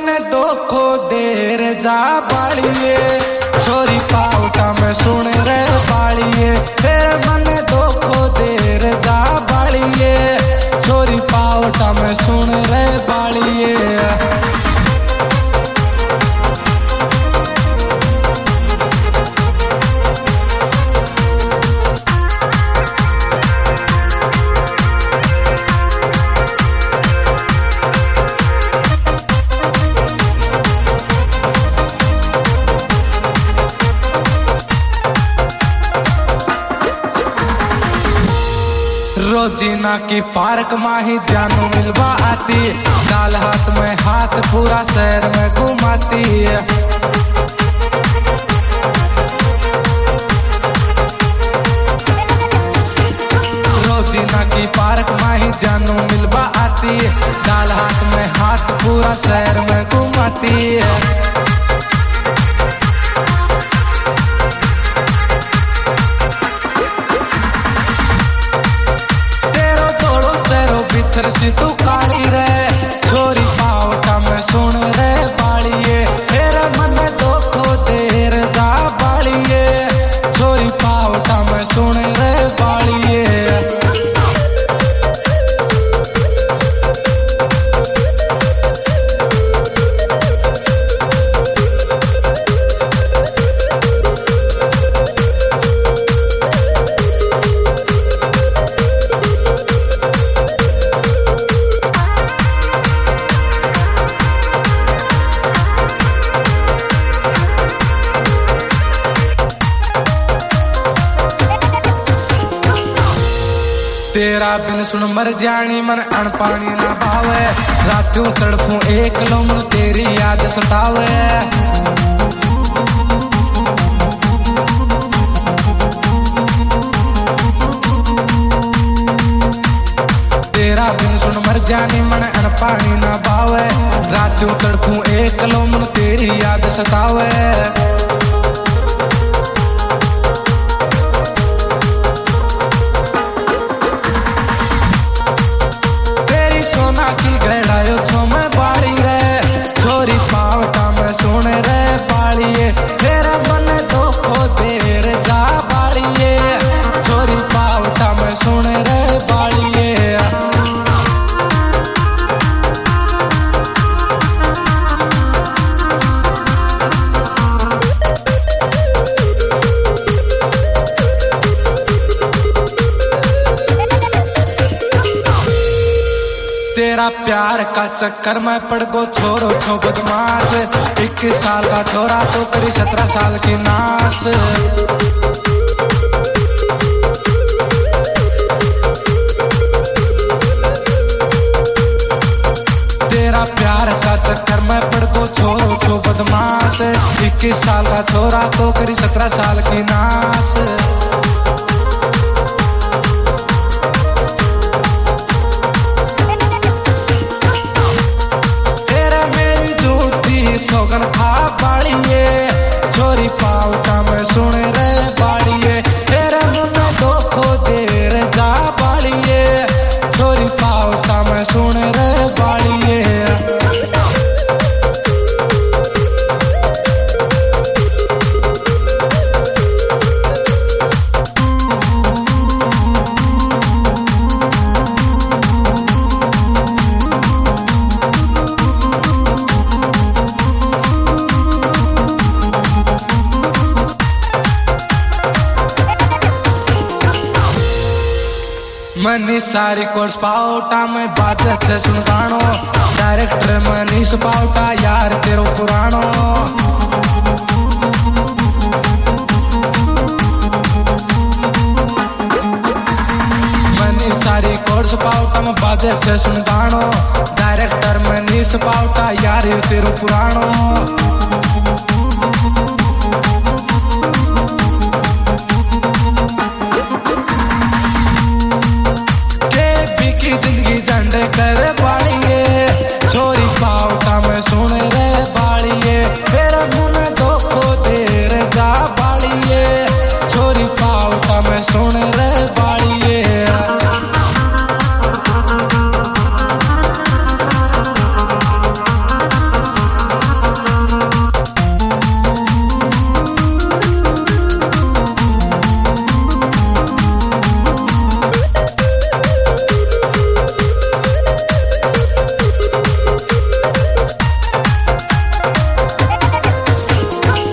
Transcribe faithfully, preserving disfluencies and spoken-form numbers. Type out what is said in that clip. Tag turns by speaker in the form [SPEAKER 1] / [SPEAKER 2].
[SPEAKER 1] दोखो देर जा बालिए छोरी पावटा में सुन रे बालिए तेरे मन दोखो देर जा बालिए छोरी पावटा में सुन रे बालिए। रोजीना की पार्क माही जानू मिलवा आती डाल हाथ में हाथ पूरा शहर में घुमाती। रोजीना की पार्क माही जानू मिलवा आती डाल हाथ में हाथ पूरा शहर में घुमाती। सी तू काली रे छोरी पावटा में सुन रे बालिए तेरे मन दोखो देर जा बालिए छोरी पावटा में सुन रे बालिए। तेरा बिन सुन मर जानी मन अण पानी ना भावे रातों तड़पूं एक लम्ह तेरी याद सतावे। तेरा बिन सुन मर जानी मन अण पानी ना भावे रातों तड़पूं एक लम्ह तेरी याद सतावे। तेरा प्यार का चक्कर में पड़ गो छोरो छो बदमाश इक्कीस साल का छोरा तो करी सत्रह साल की नाश। तेरा प्यार का चक्कर में पड़ गो छोरो छो बदमाश इक्कीस साल का छोरा तो करी सत्रह साल की नाश। सोगन खा बालिए छोरी पावटा में सुन रे बालिए तेरे मन दोखो देर जा बालिए छोरी पावटा में सुन रे बालिए। मनीष सारी कोर्स पावटा में बात से सुन गानो डायरेक्टर मनीष पावटा यार तेरो पुरानो। मनीष सारी कोर्स पावटा में बात से सुन गानो डायरेक्टर मनीष पावटा यार तेरो पुरानो।